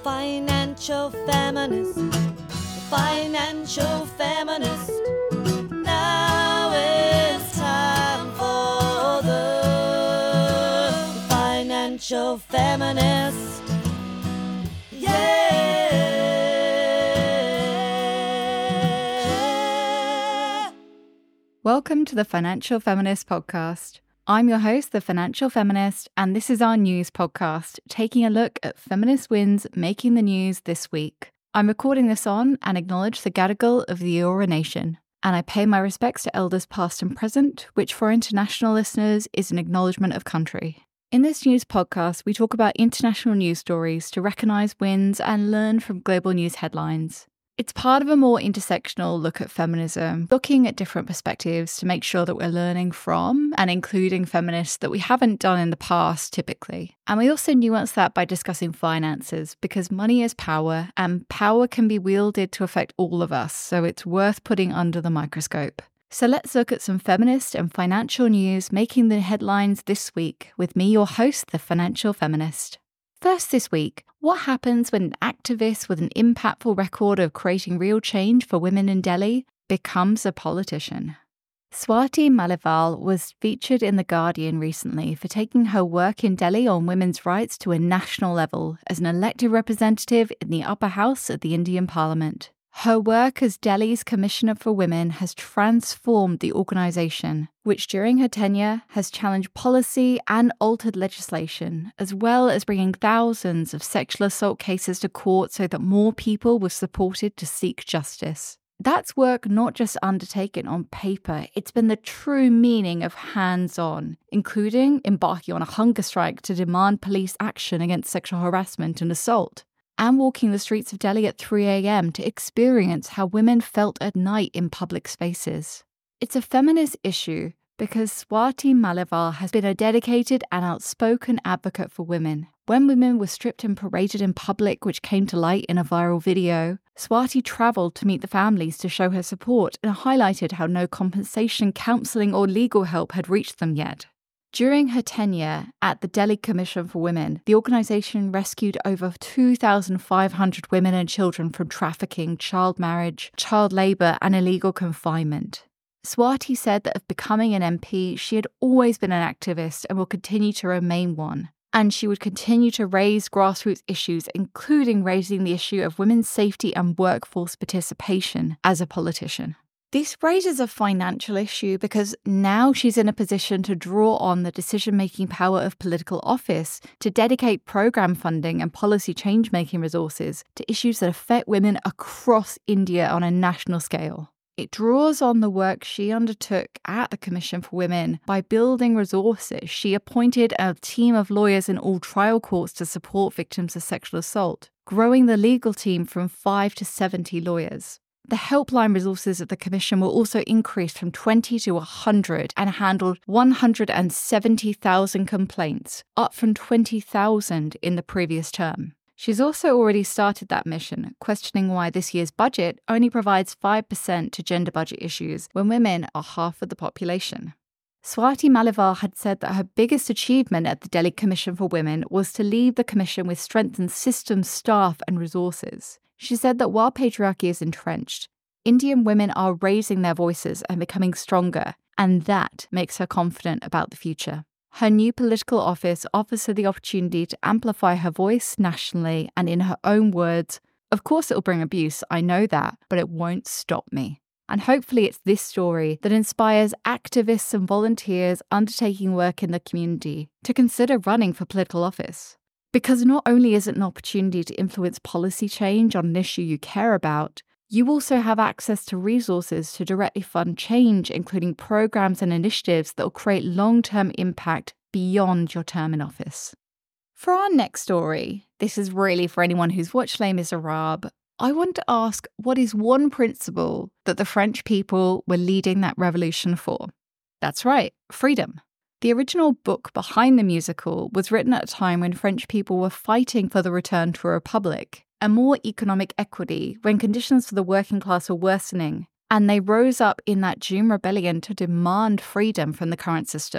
financial feminist, the financial feminist. Now it's time for the financial feminist. Yeah! Welcome to the Financial Feminist Podcast. I'm your host, the Financial Feminist, and this is our news podcast, taking a look at feminist wins making the news this week. I'm recording this on and acknowledge the Gadigal of the Eora Nation, and I pay my respects to elders past and present, which for international listeners is an acknowledgement of country. In this news podcast, we talk about international news stories to recognise wins and learn from global news headlines. It's part of a more intersectional look at feminism, looking at different perspectives to make sure that we're learning from and including feminists that we haven't done in the past typically. And we also nuance that by discussing finances, because money is power and power can be wielded to affect all of us, so it's worth putting under the microscope. So let's look at some feminist and financial news making the headlines this week with me, your host, the Financial Feminist. First this week, what happens when an activist with an impactful record of creating real change for women in Delhi becomes a politician? Swati Maliwal was featured in The Guardian recently for taking her work in Delhi on women's rights to a national level as an elected representative in the upper house of the Indian Parliament. Her work as Delhi's Commissioner for Women has transformed the organisation, which during her tenure has challenged policy and altered legislation, as well as bringing thousands of sexual assault cases to court so that more people were supported to seek justice. That's work not just undertaken on paper, it's been the true meaning of hands-on, including embarking on a hunger strike to demand police action against sexual harassment and assault, and walking the streets of Delhi at 3 a.m. to experience how women felt at night in public spaces. It's a feminist issue because Swati Maliwal has been a dedicated and outspoken advocate for women. When women were stripped and paraded in public, which came to light in a viral video, Swati travelled to meet the families to show her support and highlighted how no compensation, counselling or legal help had reached them yet. During her tenure at the Delhi Commission for Women, the organisation rescued over 2,500 women and children from trafficking, child marriage, child labour and illegal confinement. Swati said that of becoming an MP, she had always been an activist and will continue to remain one. And she would continue to raise grassroots issues, including raising the issue of women's safety and workforce participation as a politician. This raises a financial issue because now she's in a position to draw on the decision-making power of political office to dedicate programme funding and policy change-making resources to issues that affect women across India on a national scale. It draws on the work she undertook at the Commission for Women by building resources. She appointed a team of lawyers in all trial courts to support victims of sexual assault, growing the legal team from 5 to 70 lawyers. The helpline resources of the Commission were also increased from 20 to 100 and handled 170,000 complaints, up from 20,000 in the previous term. She's also already started that mission, questioning why this year's budget only provides 5% to gender budget issues when women are half of the population. Swati Maliwal had said that her biggest achievement at the Delhi Commission for Women was to leave the Commission with strengthened systems, staff and resources. She said that while patriarchy is entrenched, Indian women are raising their voices and becoming stronger, and that makes her confident about the future. Her new political office offers her the opportunity to amplify her voice nationally and in her own words, "Of course it'll bring abuse, I know that, but it won't stop me." And hopefully it's this story that inspires activists and volunteers undertaking work in the community to consider running for political office. Because not only is it an opportunity to influence policy change on an issue you care about, you also have access to resources to directly fund change, including programs and initiatives that will create long-term impact beyond your term in office. For our next story, this is really for anyone who's watched Les Miserables, I want to ask, what is one principle that the French people were leading that revolution for? That's right, freedom. The original book behind the musical was written at a time when French people were fighting for the return to a republic and more economic equity when conditions for the working class were worsening, and they rose up in that June rebellion to demand freedom from the current system.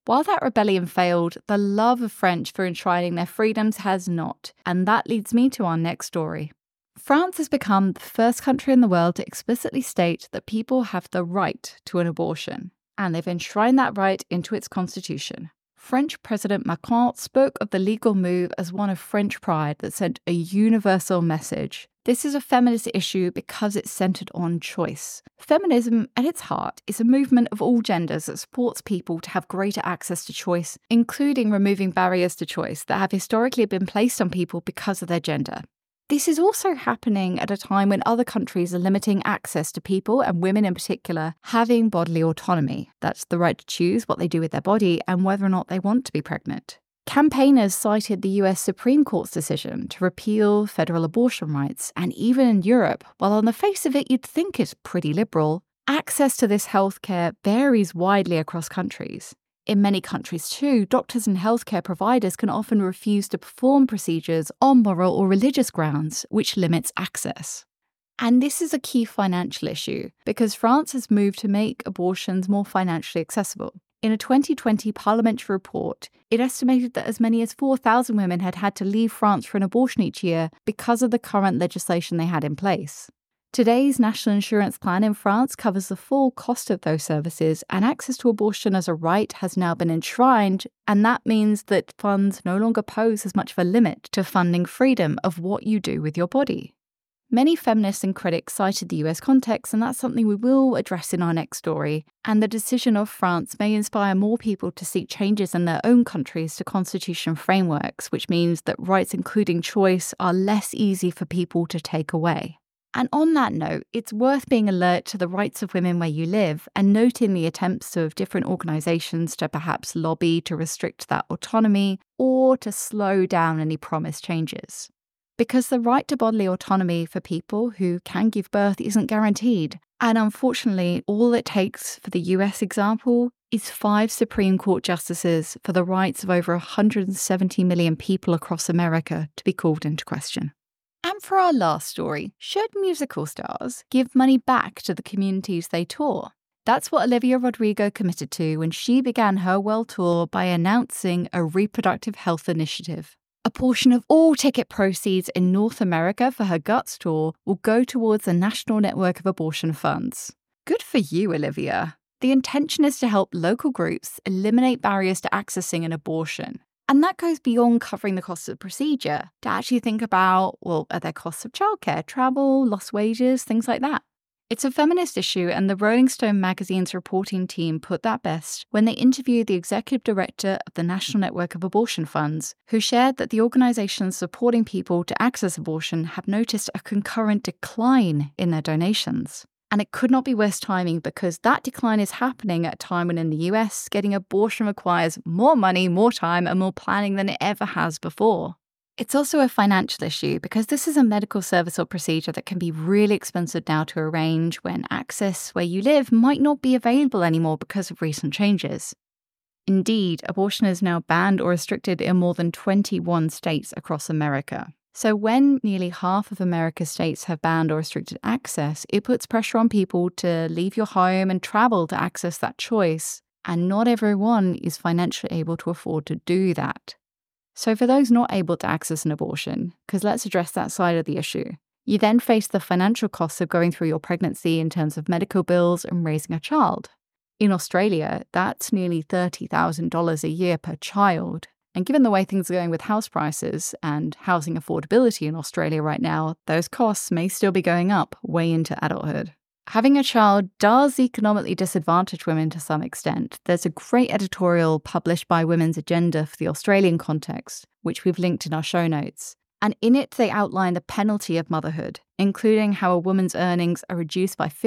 While that rebellion failed, the love of French for enshrining their freedoms has not, and that leads me to our next story. France has become the first country in the world to explicitly state that people have the right to an abortion, and they've enshrined that right into its constitution. French President Macron spoke of the legal move as one of French pride that sent a universal message. This is a feminist issue because it's centered on choice. Feminism, at its heart, is a movement of all genders that supports people to have greater access to choice, including removing barriers to choice that have historically been placed on people because of their gender. This is also happening at a time when other countries are limiting access to people, and women in particular, having bodily autonomy. That's the right to choose what they do with their body and whether or not they want to be pregnant. Campaigners cited the US Supreme Court's decision to repeal federal abortion rights, and even in Europe, while on the face of it you'd think it's pretty liberal, access to this healthcare varies widely across countries. In many countries too, doctors and healthcare providers can often refuse to perform procedures on moral or religious grounds, which limits access. And this is a key financial issue, because France has moved to make abortions more financially accessible. In a 2020 parliamentary report, it estimated that as many as 4,000 women had had to leave France for an abortion each year because of the current legislation they had in place. Today's national insurance plan in France covers the full cost of those services, and access to abortion as a right has now been enshrined, and that means that funds no longer pose as much of a limit to funding freedom of what you do with your body. Many feminists and critics cited the US context, and that's something we will address in our next story. And the decision of France may inspire more people to seek changes in their own countries to constitution frameworks, which means that rights including choice are less easy for people to take away. And on that note, it's worth being alert to the rights of women where you live and noting the attempts of different organisations to perhaps lobby to restrict that autonomy or to slow down any promised changes. Because the right to bodily autonomy for people who can give birth isn't guaranteed. And unfortunately, all it takes for the US example is 5 Supreme Court justices for the rights of over 170 million people across America to be called into question. And for our last story, should musical stars give money back to the communities they tour? That's what Olivia Rodrigo committed to when she began her world tour by announcing a reproductive health initiative. A portion of all ticket proceeds in North America for her Guts tour will go towards the National Network of Abortion Funds. Good for you, Olivia. The intention is to help local groups eliminate barriers to accessing an abortion. And that goes beyond covering the costs of the procedure to actually think about, well, are there costs of childcare, travel, lost wages, things like that? It's a feminist issue, and the Rolling Stone magazine's reporting team put that best when they interviewed the executive director of the National Network of Abortion Funds, who shared that the organizations supporting people to access abortion have noticed a concurrent decline in their donations. And it could not be worse timing, because that decline is happening at a time when in the US, getting abortion requires more money, more time, and more planning than it ever has before. It's also a financial issue because this is a medical service or procedure that can be really expensive now to arrange when access where you live might not be available anymore because of recent changes. Indeed, abortion is now banned or restricted in more than 21 states across America. So when nearly half of America's states have banned or restricted access, it puts pressure on people to leave your home and travel to access that choice. And not everyone is financially able to afford to do that. So for those not able to access an abortion, because let's address that side of the issue, you then face the financial costs of going through your pregnancy in terms of medical bills and raising a child. In Australia, that's nearly $30,000 a year per child. And given the way things are going with house prices and housing affordability in Australia right now, those costs may still be going up way into adulthood. Having a child does economically disadvantage women to some extent. There's a great editorial published by Women's Agenda for the Australian context, which we've linked in our show notes. And in it, they outline the penalty of motherhood, including how a woman's earnings are reduced by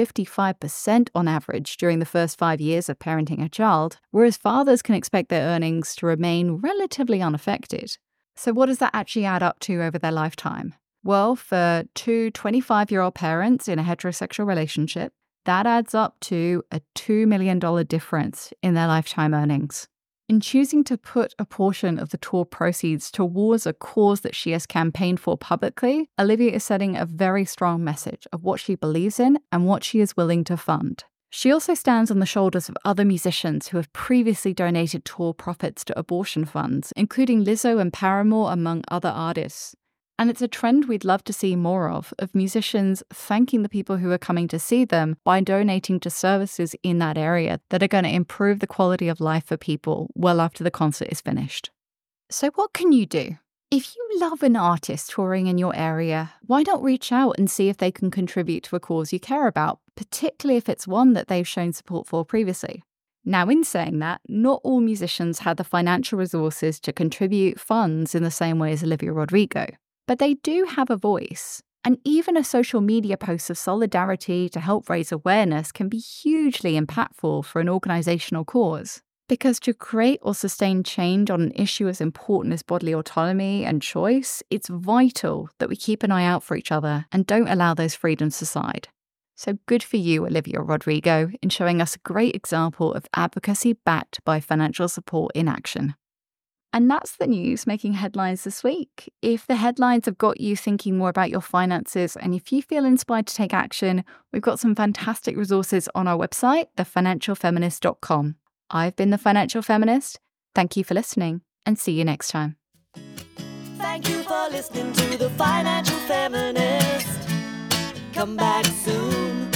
55% on average during the first 5 years of parenting a child, whereas fathers can expect their earnings to remain relatively unaffected. So what does that actually add up to over their lifetime? Well, for two 25-year-old parents in a heterosexual relationship, that adds up to a $2 million difference in their lifetime earnings. In choosing to put a portion of the tour proceeds towards a cause that she has campaigned for publicly, Olivia is setting a very strong message of what she believes in and what she is willing to fund. She also stands on the shoulders of other musicians who have previously donated tour profits to abortion funds, including Lizzo and Paramore, among other artists. And it's a trend we'd love to see more of musicians thanking the people who are coming to see them by donating to services in that area that are going to improve the quality of life for people well after the concert is finished. So what can you do? If you love an artist touring in your area, why not reach out and see if they can contribute to a cause you care about, particularly if it's one that they've shown support for previously? Now, in saying that, not all musicians have the financial resources to contribute funds in the same way as Olivia Rodrigo, but they do have a voice. And even a social media post of solidarity to help raise awareness can be hugely impactful for an organisational cause. Because to create or sustain change on an issue as important as bodily autonomy and choice, it's vital that we keep an eye out for each other and don't allow those freedoms to slide. So good for you, Olivia Rodrigo, in showing us a great example of advocacy backed by financial support in action. And that's the news making headlines this week. If the headlines have got you thinking more about your finances and if you feel inspired to take action, we've got some fantastic resources on our website, thefinancialfeminist.com. I've been The Financial Feminist. Thank you for listening and see you next time. Thank you for listening to The Financial Feminist. Come back soon.